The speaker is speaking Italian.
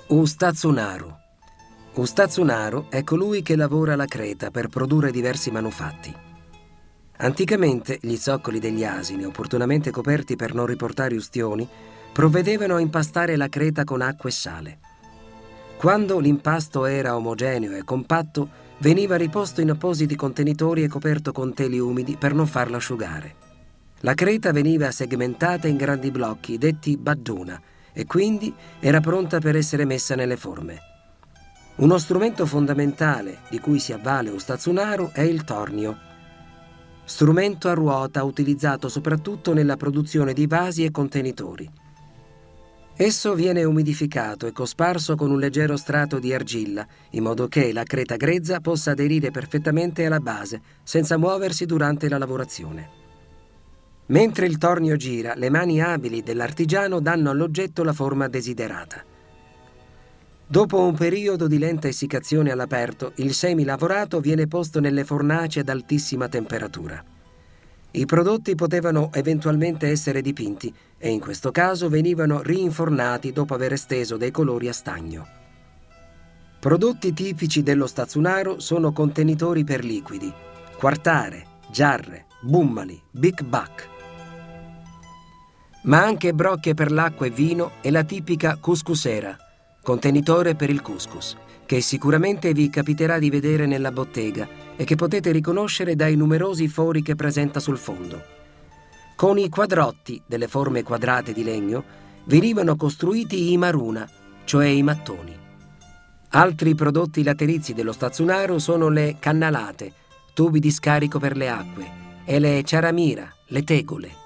Ustazunaru. Ustazunaru è colui che lavora la creta per produrre diversi manufatti. Anticamente gli zoccoli degli asini, opportunamente coperti per non riportare ustioni, provvedevano a impastare la creta con acqua e sale. Quando l'impasto era omogeneo e compatto, veniva riposto in appositi contenitori e coperto con teli umidi per non farlo asciugare. La creta veniva segmentata in grandi blocchi, detti badduna, e quindi era pronta per essere messa nelle forme. Uno strumento fondamentale di cui si avvale Ustazunaru è il tornio, strumento a ruota utilizzato soprattutto nella produzione di vasi e contenitori. Esso viene umidificato e cosparso con un leggero strato di argilla, in modo che la creta grezza possa aderire perfettamente alla base, senza muoversi durante la lavorazione. Mentre il tornio gira, le mani abili dell'artigiano danno all'oggetto la forma desiderata. Dopo un periodo di lenta essiccazione all'aperto, il semilavorato viene posto nelle fornaci ad altissima temperatura. I prodotti potevano eventualmente essere dipinti e in questo caso venivano rinfornati dopo aver esteso dei colori a stagno. Prodotti tipici dello Ustazunaru sono contenitori per liquidi, quartare, giarre, bummali, big buck, ma anche brocche per l'acqua e vino e la tipica couscousera, contenitore per il couscous, che sicuramente vi capiterà di vedere nella bottega e che potete riconoscere dai numerosi fori che presenta sul fondo. Con i quadrotti delle forme quadrate di legno venivano costruiti i maruna, cioè i mattoni. Altri prodotti laterizi dello Ustazunaru sono le cannalate, tubi di scarico per le acque, e le charamira, le tegole.